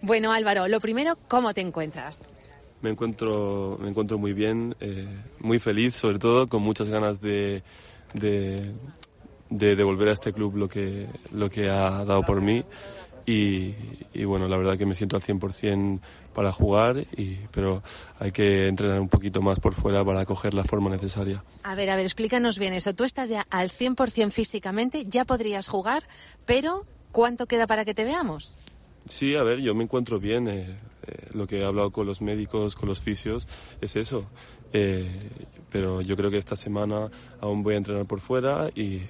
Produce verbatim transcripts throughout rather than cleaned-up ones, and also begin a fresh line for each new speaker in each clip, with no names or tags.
Bueno, Álvaro, lo primero, ¿cómo te encuentras?
Me encuentro, me encuentro muy bien, eh, muy feliz, sobre todo, con muchas ganas de, de, de devolver a este club lo que, lo que ha dado por mí. Y, y bueno, la verdad que me siento al cien por ciento para jugar, y, pero hay que entrenar un poquito más por fuera para coger la forma necesaria.
A ver, a ver, explícanos bien eso. Tú estás ya al cien por ciento físicamente, ya podrías jugar, pero ¿cuánto queda para que te veamos?
Sí, a ver, yo me encuentro bien. Eh, eh, lo que he hablado con los médicos, con los fisios, es eso. Eh, pero yo creo que esta semana aún voy a entrenar por fuera y...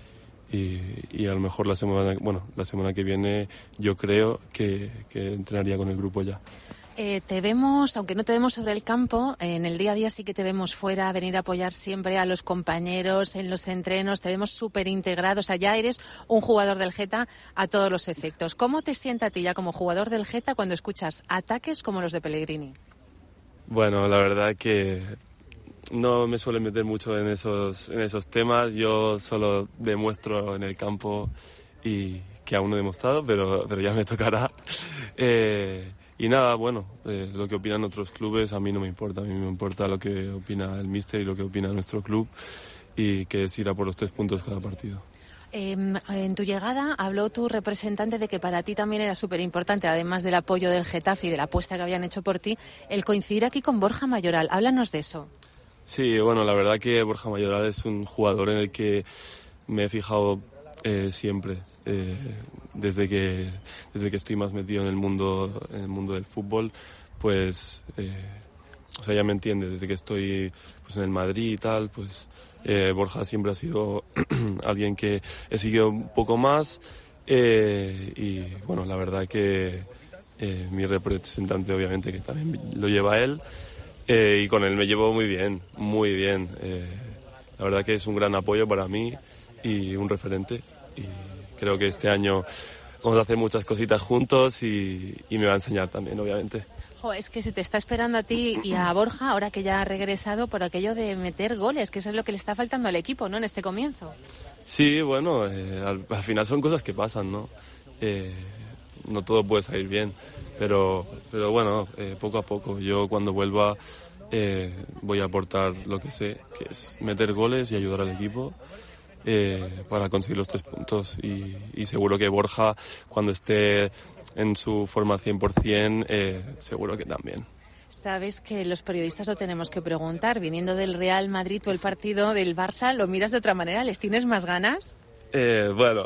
Y, y a lo mejor la semana, bueno, la semana que viene yo creo que, que entrenaría con el grupo ya.
Eh, te vemos, aunque no te vemos sobre el campo, en el día a día sí que te vemos fuera, venir a apoyar siempre a los compañeros en los entrenos, te vemos súper integrado, o sea, ya eres un jugador del Geta a todos los efectos. ¿Cómo te sienta a ti ya como jugador del Geta cuando escuchas ataques como los de Pellegrini?
Bueno, la verdad que no me suele meter mucho en esos, en esos temas. Yo solo demuestro en el campo, y que aún no he demostrado, pero, pero ya me tocará. Eh, y nada, bueno, eh, lo que opinan otros clubes a mí no me importa. A mí me importa lo que opina el míster y lo que opina nuestro club, y que es ir a por los tres puntos cada partido.
Eh, en tu llegada habló tu representante de que para ti también era súper importante, además del apoyo del Getafe y de la apuesta que habían hecho por ti, el coincidir aquí con Borja Mayoral. Háblanos de eso.
Sí, bueno, la verdad que Borja Mayoral es un jugador en el que me he fijado eh, siempre, eh, desde que desde que estoy más metido en el mundo en el mundo del fútbol, pues, eh, o sea, ya me entiende, desde que estoy pues en el Madrid y tal, pues eh, Borja siempre ha sido alguien que he seguido un poco más, eh, y bueno, la verdad que eh, mi representante obviamente que también lo lleva él. Eh, y con él me llevo muy bien, muy bien. Eh, la verdad que es un gran apoyo para mí y un referente. Y creo que este año vamos a hacer muchas cositas juntos, y, y me va a enseñar también, obviamente.
Jo, es que se te está esperando a ti y a Borja, ahora que ya ha regresado, por aquello de meter goles, que eso es lo que le está faltando al equipo, ¿no?, en este comienzo.
Sí, bueno, eh, al, al final son cosas que pasan, ¿no? Eh, no todo puede salir bien, pero, pero bueno, eh, poco a poco. Yo cuando vuelva eh, voy a aportar lo que sé, que es meter goles y ayudar al equipo eh, para conseguir los tres puntos. Y, y seguro que Borja, cuando esté en su forma cien por ciento, eh, seguro que también.
Sabes que los periodistas lo tenemos que preguntar. Viniendo del Real Madrid o el partido del Barça, ¿lo miras de otra manera? ¿Les tienes más ganas?
Eh, bueno...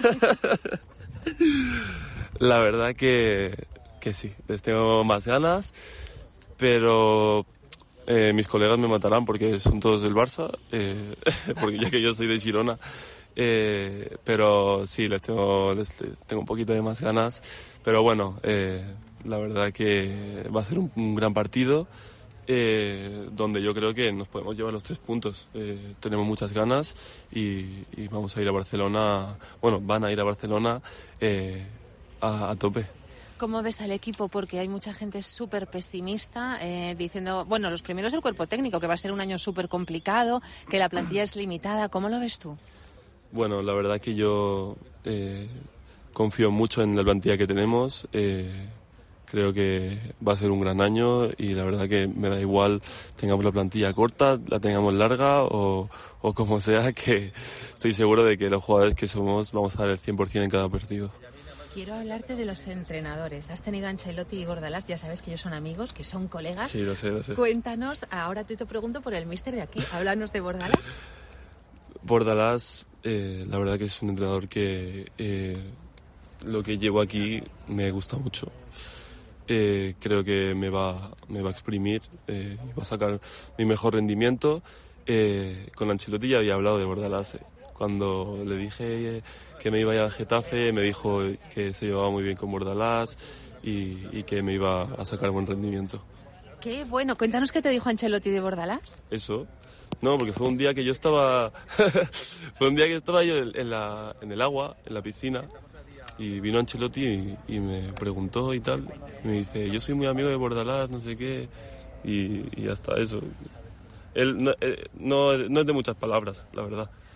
La verdad que, que sí, les tengo más ganas, pero eh, mis colegas me matarán porque son todos del Barça, eh, porque ya que yo soy de Girona, eh, pero sí, les tengo, les, les tengo un poquito de más ganas, pero bueno, eh, la verdad que va a ser un, un gran partido, eh, donde yo creo que nos podemos llevar los tres puntos. Eh, tenemos muchas ganas y, y vamos a ir a Barcelona, bueno, van a ir a Barcelona eh, a, a tope.
¿Cómo ves al equipo? Porque hay mucha gente súper pesimista, eh, diciendo, bueno, los primeros el cuerpo técnico, que va a ser un año súper complicado, que la plantilla es limitada. ¿Cómo lo ves tú?
Bueno, la verdad que yo eh, confío mucho en la plantilla que tenemos. Eh, creo que va a ser un gran año y la verdad que me da igual tengamos la plantilla corta, la tengamos larga o, o como sea, que estoy seguro de que los jugadores que somos vamos a dar el cien por ciento en cada partido.
Quiero hablarte de los entrenadores. Has tenido a Ancelotti y Bordalás, ya sabes que ellos son amigos, que son colegas.
Sí, lo sé, lo sé.
Cuéntanos, ahora te, te pregunto por el míster de aquí. Háblanos de Bordalás.
Bordalás, eh, la verdad que es un entrenador que eh, lo que llevo aquí me gusta mucho. Eh, creo que me va, me va a exprimir, eh, va a sacar mi mejor rendimiento. Eh, con Ancelotti ya había hablado de Bordalás. Eh. Cuando le dije que me iba a ir al Getafe, me dijo que se llevaba muy bien con Bordalás y, y que me iba a sacar buen rendimiento.
Qué bueno. Cuéntanos qué te dijo Ancelotti de Bordalás.
Eso. No, porque fue un día que yo estaba... fue un día que estaba yo en, la, en el agua, en la piscina, y vino Ancelotti y, y me preguntó y tal. Y me dice, yo soy muy amigo de Bordalás, no sé qué, y, y hasta eso. Él no, eh, no, no es de muchas palabras, la verdad.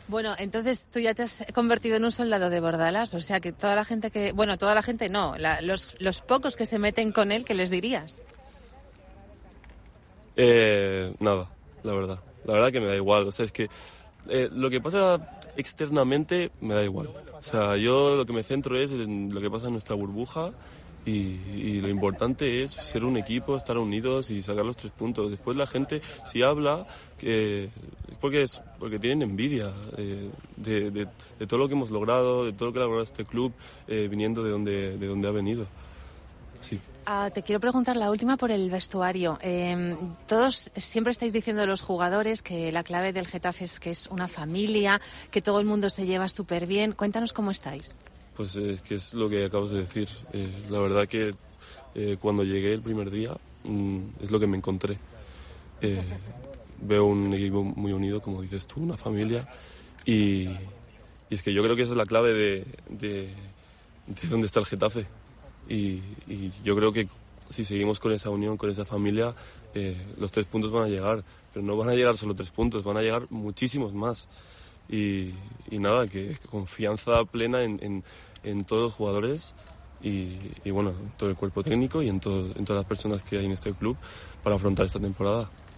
Bueno, entonces tú ya te has convertido en un soldado de Bordalas, o sea que toda la gente que... Bueno, toda la gente no, la, los, los pocos que se meten con él, ¿qué les dirías?
Eh, nada, la verdad. La verdad que me da igual. O sea, es que eh, lo que pasa externamente me da igual. O sea, yo lo que me centro es en lo que pasa en nuestra burbuja y, y lo importante es ser un equipo, estar unidos y sacar los tres puntos. Después la gente, si habla, que, es porque, es porque tienen envidia eh, de, de, de todo lo que hemos logrado, de todo lo que ha logrado este club, eh, viniendo de donde, de donde ha venido. Sí.
Ah, te quiero preguntar la última por el vestuario. Eh, todos siempre estáis diciendo los jugadores que la clave del Getafe es que es una familia, que todo el mundo se lleva súper bien. Cuéntanos cómo estáis.
Pues es eh, que es lo que acabas de decir. Eh, la verdad que eh, cuando llegué el primer día mmm, es lo que me encontré. Eh, veo un equipo muy unido, como dices tú, una familia. Y, y es que yo creo que esa es la clave de, de, de dónde está el Getafe. Y, y yo creo que si seguimos con esa unión, con esa familia, eh, los tres puntos van a llegar. Pero no van a llegar solo tres puntos, van a llegar muchísimos más. Y, y nada, que confianza plena en, en, en todos los jugadores y, y bueno, en todo el cuerpo técnico y en, todo, en todas las personas que hay en este club para afrontar esta temporada.